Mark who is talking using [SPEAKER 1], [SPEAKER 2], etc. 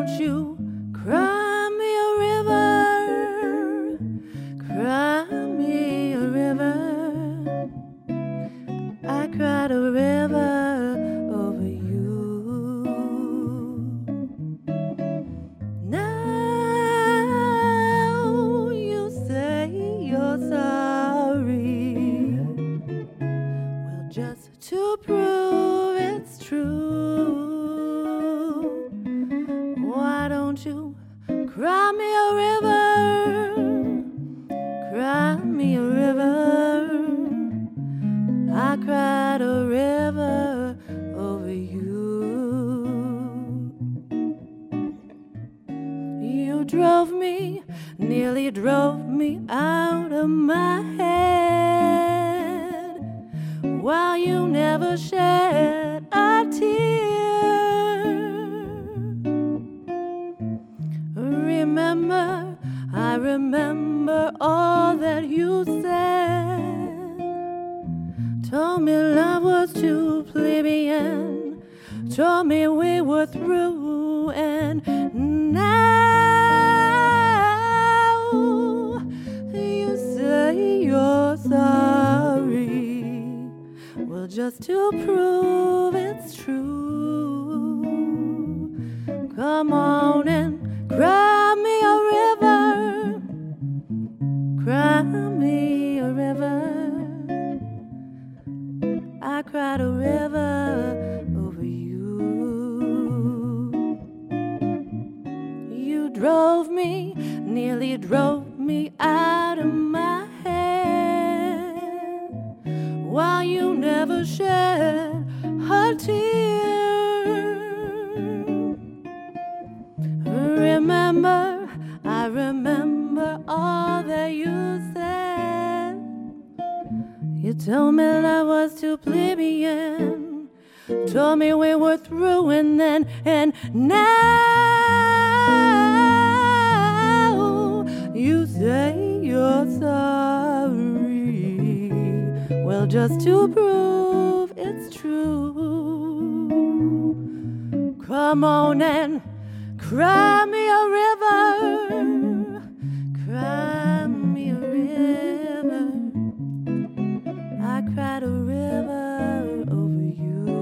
[SPEAKER 1] don't you cry me a river, cry me a river. I cried a river over you. Now you say you're sorry, well, just to prove it's true, why don't you cry me a river, cry me a river. I cried a river over you. You drove me, nearly drove me out of my head, while you never shed a tear. Remember, I remember all that you said. Told me love was too plebeian, told me we were through, and now you say you're sorry, well, just to prove it's true. Come on and cry me a river, cry me a river. I cried a river over you. You drove me, nearly drove me out of my head, while you never shed a tear. Remember, I remember all that you said. You told me love was too plebeian, told me we were through, and then, and now you say you're sorry, well, just to prove it's true. Come on and cry me a river, cry me a river. I cried a river over you.